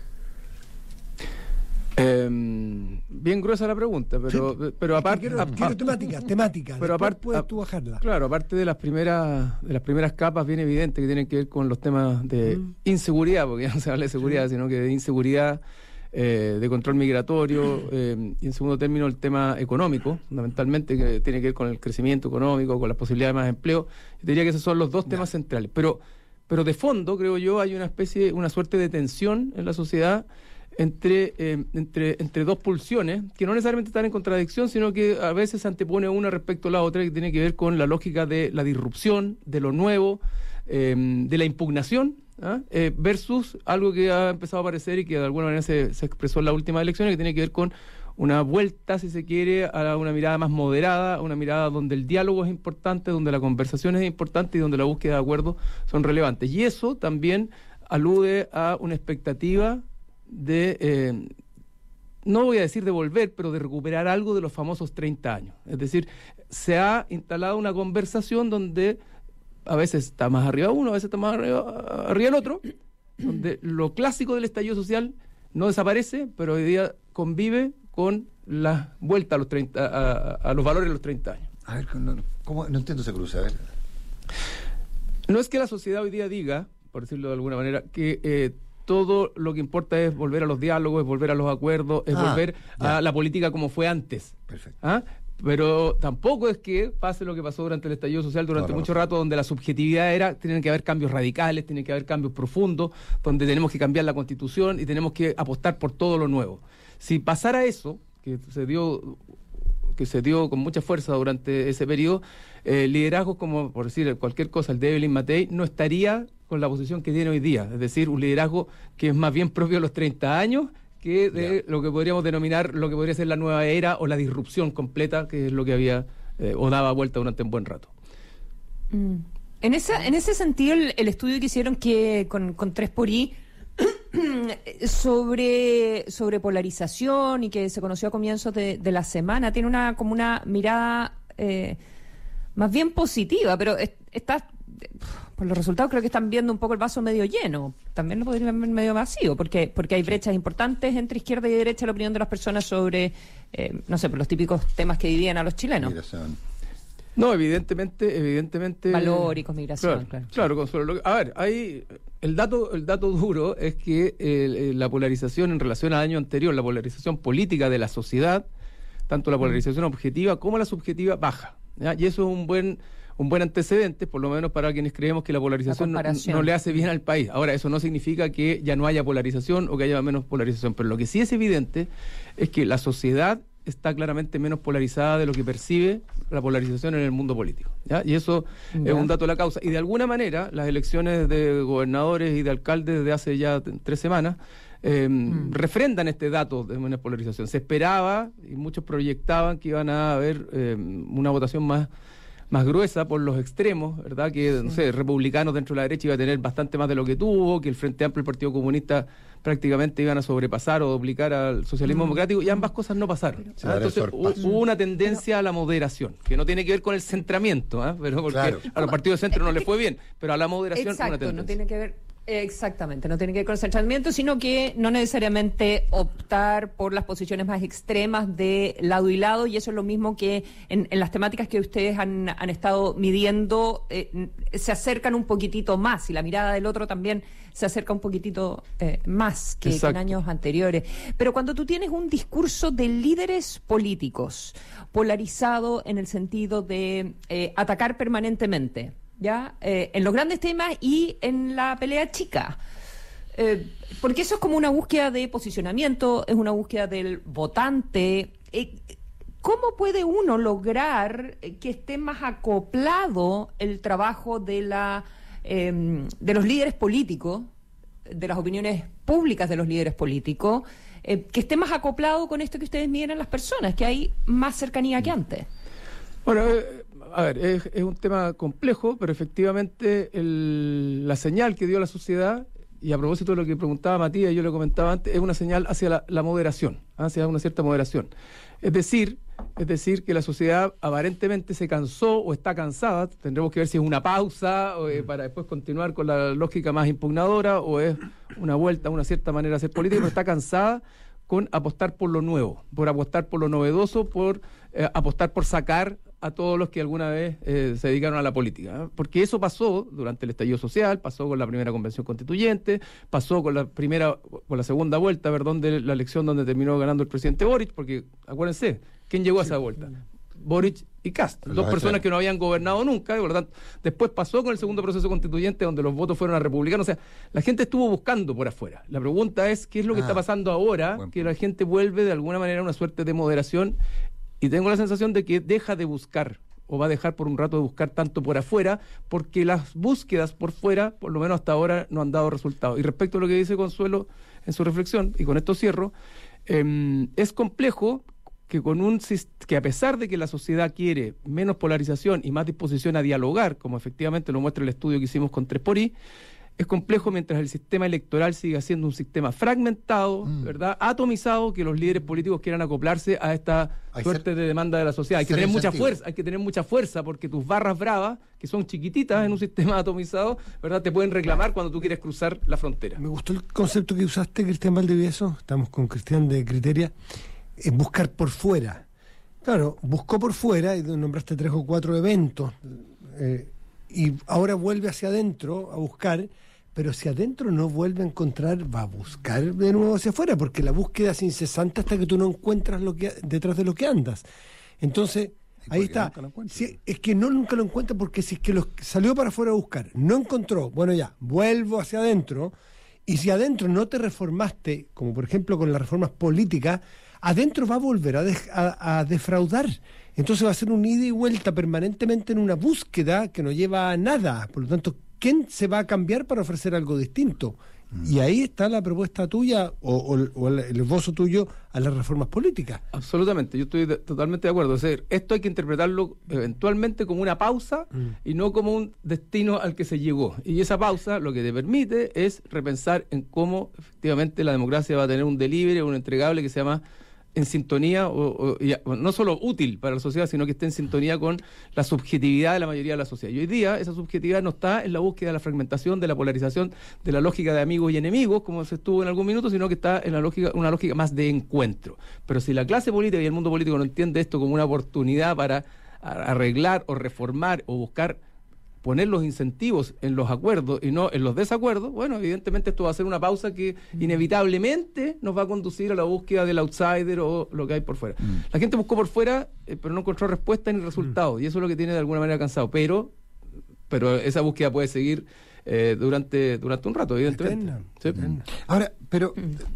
Bien gruesa la pregunta, pero aparte... Quiero temática, pero aparte puedes tú bajarla. Claro, aparte de las primeras capas bien evidentes que tienen que ver con los temas de inseguridad, porque ya no se habla de seguridad, sino que de inseguridad, de control migratorio, y en segundo término el tema económico, fundamentalmente, que tiene que ver con el crecimiento económico, con las posibilidades de más empleo. Yo diría que esos son los dos temas centrales. Pero de fondo, creo yo, hay una suerte de tensión en la sociedad entre dos pulsiones que no necesariamente están en contradicción, sino que a veces se antepone una respecto a la otra, que tiene que ver con la lógica de la disrupción, de lo nuevo, de la impugnación, versus algo que ha empezado a aparecer y que de alguna manera se expresó en las últimas elecciones, que tiene que ver con una vuelta, si se quiere, a una mirada más moderada, una mirada donde el diálogo es importante, donde la conversación es importante y donde la búsqueda de acuerdos son relevantes. Y eso también alude a una expectativa de no voy a decir devolver, pero de recuperar algo de los famosos 30 años. Es decir, se ha instalado una conversación donde a veces está más arriba uno, a veces está más arriba el otro, donde lo clásico del estallido social no desaparece, pero hoy día convive con la vuelta a los 30, a los valores de los 30 años. A ver, ¿cómo? No entiendo ese cruce, a ver. No es que la sociedad hoy día diga, por decirlo de alguna manera, que todo lo que importa es volver a los diálogos, es volver a los acuerdos, es volver a la política como fue antes. Perfecto. ¿Ah? Pero tampoco es que pase lo que pasó durante el estallido social durante mucho rato, donde la subjetividad era, tienen que haber cambios radicales, tienen que haber cambios profundos, donde tenemos que cambiar la Constitución y tenemos que apostar por todo lo nuevo. Si pasara eso, que se dio con mucha fuerza durante ese periodo, liderazgos como, por decir cualquier cosa, el de Evelyn Matei, no estaría con la posición que tiene hoy día, es decir, un liderazgo que es más bien propio de los 30 años que de lo que podríamos denominar lo que podría ser la nueva era o la disrupción completa, que es lo que había o daba vuelta durante un buen rato. En ese sentido, el estudio que hicieron con 3xI sobre polarización y que se conoció a comienzos de la semana, tiene como una mirada más bien positiva, pero está... Por los resultados creo que están viendo un poco el vaso medio lleno. También lo podrían ver medio vacío, porque hay brechas importantes entre izquierda y derecha en la opinión de las personas sobre, no sé, por los típicos temas que dividían a los chilenos. Migración. No, evidentemente... Valóricos, migración, claro. Consuelo. A ver, el dato duro es que la polarización en relación al año anterior, la polarización política de la sociedad, tanto la polarización objetiva como la subjetiva, baja, ¿ya? Y eso es un buen antecedente, por lo menos para quienes creemos que la polarización no le hace bien al país. Ahora, eso no significa que ya no haya polarización o que haya menos polarización, pero lo que sí es evidente es que la sociedad está claramente menos polarizada de lo que percibe la polarización en el mundo político, ¿ya? Y eso es un dato de la causa. Y de alguna manera, las elecciones de gobernadores y de alcaldes de hace ya 3 semanas refrendan este dato de menos polarización. Se esperaba, y muchos proyectaban, que iban a haber una votación más gruesa por los extremos, ¿verdad? Que, no sé, republicanos dentro de la derecha iba a tener bastante más de lo que tuvo, que el Frente Amplio y el Partido Comunista prácticamente iban a sobrepasar o duplicar al socialismo democrático, y ambas cosas no pasaron. Entonces hubo una tendencia a la moderación, que no tiene que ver con el centramiento, pero porque a los partidos de centro no les fue bien, pero a la moderación una tendencia. No tiene que ver... Exactamente, no tiene que ver con el centramiento, sino que no necesariamente optar por las posiciones más extremas de lado y lado, y eso es lo mismo que en las temáticas que ustedes han estado midiendo, se acercan un poquitito más, y la mirada del otro también se acerca un poquitito más que en años anteriores. Pero cuando tú tienes un discurso de líderes políticos polarizado en el sentido de atacar permanentemente, ¿ya? En los grandes temas y en la pelea chica. Porque eso es como una búsqueda de posicionamiento, es una búsqueda del votante. ¿Cómo puede uno lograr que esté más acoplado el trabajo de los líderes políticos, de las opiniones públicas de los líderes políticos, que esté más acoplado con esto que ustedes miden en las personas, que hay más cercanía que antes? Bueno, a ver, es un tema complejo, pero efectivamente la señal que dio la sociedad, y a propósito de lo que preguntaba Matías, yo le comentaba antes, es una señal hacia la moderación, hacia una cierta moderación. Es decir, que la sociedad aparentemente se cansó o está cansada, tendremos que ver si es una pausa para después continuar con la lógica más impugnadora, o es una vuelta a una cierta manera de hacer política, pero está cansada con apostar por lo nuevo, por apostar por lo novedoso, por apostar por sacar a todos los que alguna vez se dedicaron a la política, ¿eh? Porque eso pasó durante el estallido social, pasó con la primera convención constituyente, pasó con la segunda vuelta, de la elección donde terminó ganando el presidente Boric, porque acuérdense, ¿quién llegó a esa vuelta? Boric y Kast, dos personas que no habían gobernado nunca, y por lo tanto, después pasó con el segundo proceso constituyente donde los votos fueron a republicanos. O sea, la gente estuvo buscando por afuera. La pregunta es, ¿qué es lo que está pasando ahora? Que la gente vuelve de alguna manera a una suerte de moderación, y tengo la sensación de que deja de buscar, o va a dejar por un rato de buscar tanto por afuera, porque las búsquedas por fuera, por lo menos hasta ahora, no han dado resultados. Y respecto a lo que dice Consuelo en su reflexión, y con esto cierro, es complejo que a pesar de que la sociedad quiere menos polarización y más disposición a dialogar, como efectivamente lo muestra el estudio que hicimos con 3xI, es complejo mientras el sistema electoral sigue siendo un sistema fragmentado, ¿verdad? Atomizado, que los líderes políticos quieran acoplarse a esta suerte de demanda de la sociedad. Hay que tener mucha fuerza, porque tus barras bravas, que son chiquititas en un sistema atomizado, ¿verdad? Te pueden reclamar cuando tú quieres cruzar la frontera. Me gustó el concepto que usaste, Cristian Valdivieso, estamos con Cristian de Criteria, es buscar por fuera. Claro, buscó por fuera y nombraste 3 o 4 eventos, y ahora vuelve hacia adentro a buscar. Pero si adentro no vuelve a encontrar, va a buscar de nuevo hacia afuera, porque la búsqueda es incesante hasta que tú no encuentras detrás de lo que andas. Entonces, ahí está. Es que nunca lo encuentra, porque si es que salió para afuera a buscar, no encontró, bueno, ya, vuelvo hacia adentro, y si adentro no te reformaste, como por ejemplo con las reformas políticas, adentro va a volver a defraudar. Entonces va a ser un ida y vuelta permanentemente en una búsqueda que no lleva a nada. Por lo tanto, ¿quién se va a cambiar para ofrecer algo distinto? Y ahí está la propuesta tuya o el esbozo tuyo a las reformas políticas. Absolutamente, yo estoy totalmente de acuerdo. O sea, esto hay que interpretarlo eventualmente como una pausa y no como un destino al que se llegó. Y esa pausa lo que te permite es repensar en cómo efectivamente la democracia va a tener un delivery, un entregable que se llama en sintonía, no solo útil para la sociedad, sino que esté en sintonía con la subjetividad de la mayoría de la sociedad. Y hoy día esa subjetividad no está en la búsqueda de la fragmentación, de la polarización, de la lógica de amigos y enemigos, como se estuvo en algún minuto, sino que está en una lógica más de encuentro. Pero si la clase política y el mundo político no entiende esto como una oportunidad para arreglar o reformar o buscar poner los incentivos en los acuerdos y no en los desacuerdos, bueno, evidentemente esto va a ser una pausa que inevitablemente nos va a conducir a la búsqueda del outsider o lo que hay por fuera. La gente buscó por fuera, pero no encontró respuesta ni resultados, y eso es lo que tiene de alguna manera cansado, pero esa búsqueda puede seguir durante un rato, evidentemente. Sí. Ahora, pero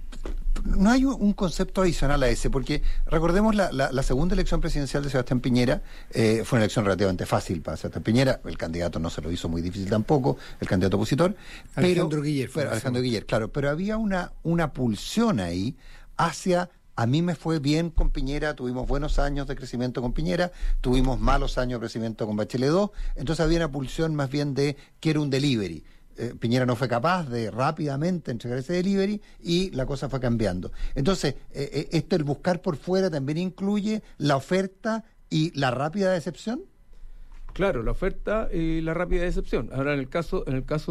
no hay un concepto adicional a ese, porque recordemos la segunda elección presidencial de Sebastián Piñera, fue una elección relativamente fácil para Sebastián Piñera, el candidato no se lo hizo muy difícil tampoco, el candidato opositor, Alejandro Guiller, claro, pero había una pulsión ahí hacia: a mí me fue bien con Piñera, tuvimos buenos años de crecimiento con Piñera, tuvimos malos años de crecimiento con Bachelet 2, entonces había una pulsión más bien de quiero un delivery. Piñera no fue capaz de rápidamente entregar ese delivery y la cosa fue cambiando. Entonces, el buscar por fuera también incluye la oferta y la rápida decepción. Claro, la oferta y la rápida decepción. Ahora, en el caso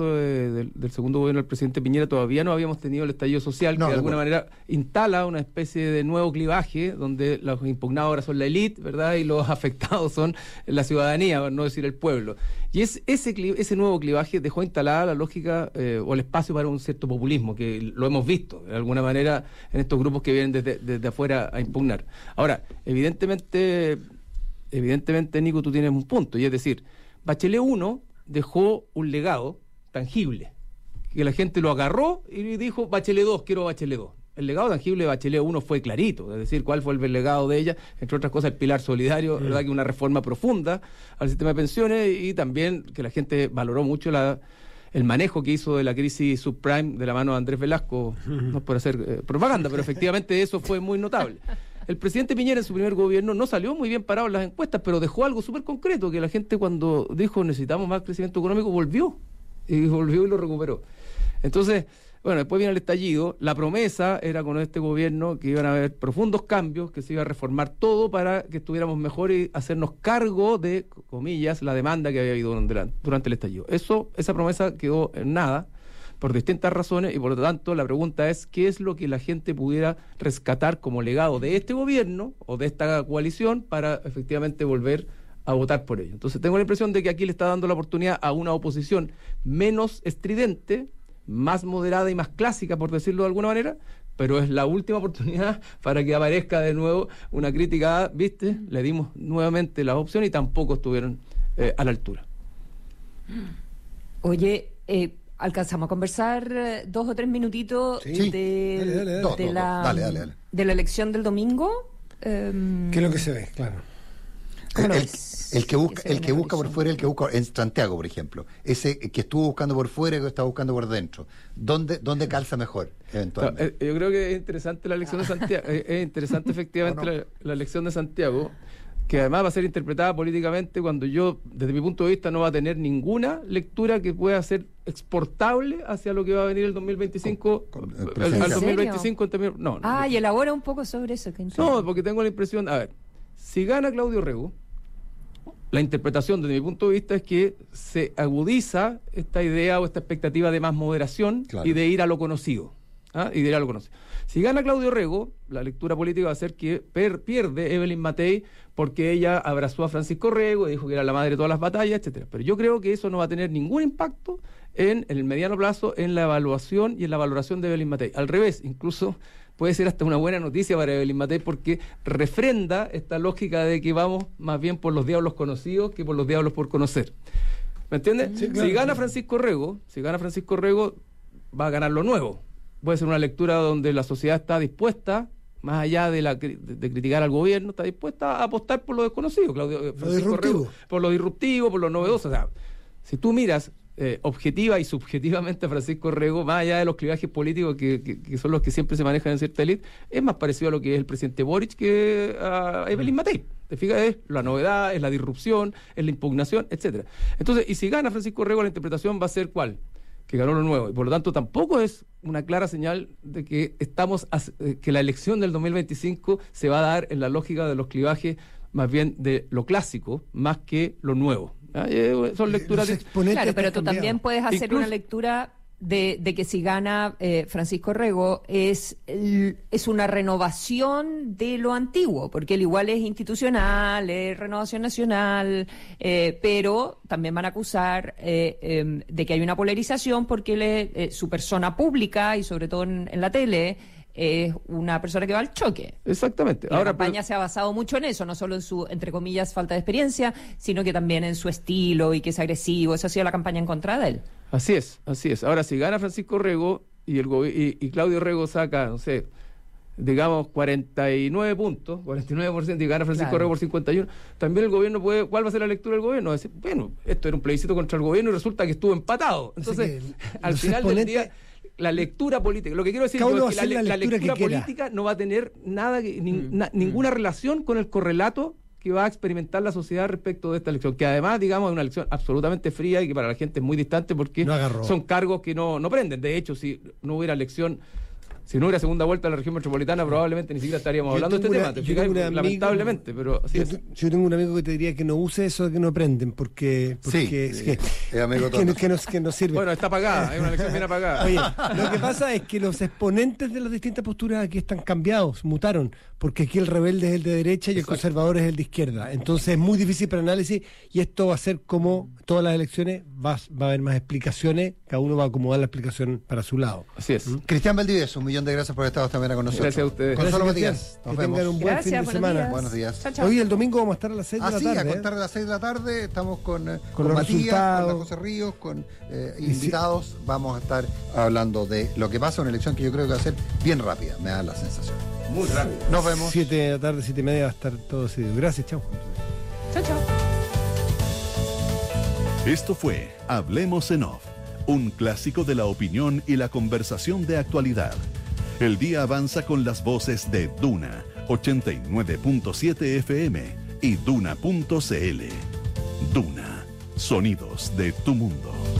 del segundo gobierno del presidente Piñera, todavía no habíamos tenido el estallido social, que de alguna manera instala una especie de nuevo clivaje, donde los impugnados ahora son la élite, ¿verdad? Y los afectados son la ciudadanía, por no decir el pueblo. Y ese nuevo clivaje dejó instalada la lógica o el espacio para un cierto populismo, que lo hemos visto, de alguna manera, en estos grupos que vienen desde afuera a impugnar. Ahora, evidentemente, Nico, tú tienes un punto, y es decir, Bachelet 1 dejó un legado tangible, que la gente lo agarró y dijo: Bachelet 2, quiero Bachelet 2. El legado tangible de Bachelet 1 fue clarito, es decir, cuál fue el legado de ella, entre otras cosas el pilar solidario, ¿verdad? Que una reforma profunda al sistema de pensiones, y también que la gente valoró mucho el manejo que hizo de la crisis subprime de la mano de Andrés Velasco, no es por hacer propaganda, pero efectivamente eso fue muy notable. El presidente Piñera en su primer gobierno no salió muy bien parado en las encuestas, pero dejó algo súper concreto, que la gente cuando dijo necesitamos más crecimiento económico, volvió y lo recuperó. Entonces, bueno, después viene el estallido. La promesa era con este gobierno que iban a haber profundos cambios, que se iba a reformar todo para que estuviéramos mejor y hacernos cargo de, comillas, la demanda que había habido durante el estallido. Esa promesa quedó en nada, por distintas razones, y por lo tanto la pregunta es: ¿qué es lo que la gente pudiera rescatar como legado de este gobierno o de esta coalición para efectivamente volver a votar por ello? Entonces tengo la impresión de que aquí le está dando la oportunidad a una oposición menos estridente, más moderada y más clásica, por decirlo de alguna manera, pero es la última oportunidad para que aparezca de nuevo una crítica. ¿Viste? Le dimos nuevamente las opciones y tampoco estuvieron a la altura. Oye, alcanzamos a conversar 2 o 3 minutitos de la elección del domingo. ¿Qué es lo que se ve? Claro. El que busca por fuera, el que busca en Santiago, por ejemplo, ese que estuvo buscando por fuera y que está buscando por dentro, ¿dónde calza mejor eventualmente? Yo creo que es interesante la elección de Santiago. Es interesante efectivamente la elección de Santiago. que además va a ser interpretada políticamente cuando yo, desde mi punto de vista, no va a tener ninguna lectura que pueda ser exportable hacia lo que va a venir el 2025. Al 2025 en términos, no. Y elabora un poco sobre eso. No, porque tengo la impresión, a ver, si gana Claudio Rego, la interpretación desde mi punto de vista es que se agudiza esta idea o esta expectativa de más moderación y de ir a lo conocido. Y de ir a lo conocido. Si gana Claudio Rego, la lectura política va a ser que pierde Evelyn Matei porque ella abrazó a Francisco Rego y dijo que era la madre de todas las batallas, etcétera. Pero yo creo que eso no va a tener ningún impacto en el mediano plazo en la evaluación y en la valoración de Evelyn Matei. Al revés, incluso puede ser hasta una buena noticia para Evelyn Matei porque refrenda esta lógica de que vamos más bien por los diablos conocidos que por los diablos por conocer. ¿Me entiendes? Sí, claro. Si gana Francisco Rego, va a ganar lo nuevo. Puede ser una lectura donde la sociedad está dispuesta, más allá de criticar al gobierno, está dispuesta a apostar por lo desconocido, Francisco Rego, por lo disruptivo, por lo novedoso. O sea, si tú miras objetiva y subjetivamente a Francisco Rego, más allá de los clivajes políticos que son los que siempre se manejan en cierta élite, es más parecido a lo que es el presidente Boric que a Evelyn Matei. ¿Te fijas? Es la novedad, es la disrupción, es la impugnación, etcétera. Entonces, y si gana Francisco Rego, la interpretación va a ser ¿cuál? Que ganó lo nuevo, y por lo tanto tampoco es una clara señal de que que la elección del 2025 se va a dar en la lógica de los clivajes más bien de lo clásico más que lo nuevo. Son lecturas claro, pero tú también puedes hacer una lectura de que si gana Francisco Rego es una renovación de lo antiguo, porque él igual es institucional, es Renovación Nacional, pero también van a acusar de que hay una polarización porque él es su persona pública y sobre todo en la tele es una persona que va al choque. Exactamente. La campaña se ha basado mucho en eso, no solo en su, entre comillas, falta de experiencia, sino que también en su estilo y que es agresivo. Esa ha sido la campaña en contra de él. Así es. Ahora, si gana Francisco Rego y Claudio Rego saca, no sé, digamos 49 puntos, 49%, y gana Francisco Rego por 51, también el gobierno puede, ¿cuál va a ser la lectura del gobierno? Va a decir, bueno, esto era un plebiscito contra el gobierno y resulta que estuvo empatado. Entonces, al final del día, la lectura política, lo que quiero decir yo es que la lectura política no va a tener ninguna relación con el correlato que va a experimentar la sociedad respecto de esta elección, que además, digamos, es una elección absolutamente fría y que para la gente es muy distante porque son cargos que no prenden. De hecho, si no hubiera elección, si no hubiera segunda vuelta en la región metropolitana, probablemente ni siquiera estaríamos hablando de este tema. Lamentablemente, pero así es. Yo tengo un amigo que te diría que no use eso de que no prenden, porque que no sirve. Bueno, está apagada, es una elección bien apagada. Oye, lo que pasa es que los exponentes de las distintas posturas aquí están cambiados, mutaron, porque aquí el rebelde es el de derecha y el conservador es el de izquierda. Entonces es muy difícil para análisis y esto va a ser como todas las elecciones, va a haber más explicaciones, cada uno va a acomodar la explicación para su lado. Así es. Cristian Valdivieso, un millón de gracias por estar también con nosotros. Gracias a ustedes. Consuelo Matías, nos vemos. Tengan un buen fin de semana. Buenos días. Chao. Hoy el domingo vamos a estar a las 6 de la tarde. A contar de las 6 de la tarde, estamos con los Matías, resultados, con la José Ríos, con invitados. Vamos a estar hablando de lo que pasa en una elección que yo creo que va a ser bien rápida, me da la sensación. Muy rápido. Nos vemos. 7 de la tarde, 7:30 va a estar todo decidido. Gracias, chao. Chao. Esto fue Hablemos en Off, un clásico de la opinión y la conversación de actualidad. El día avanza con las voces de Duna 89.7 FM y Duna.cl. Duna, sonidos de tu mundo.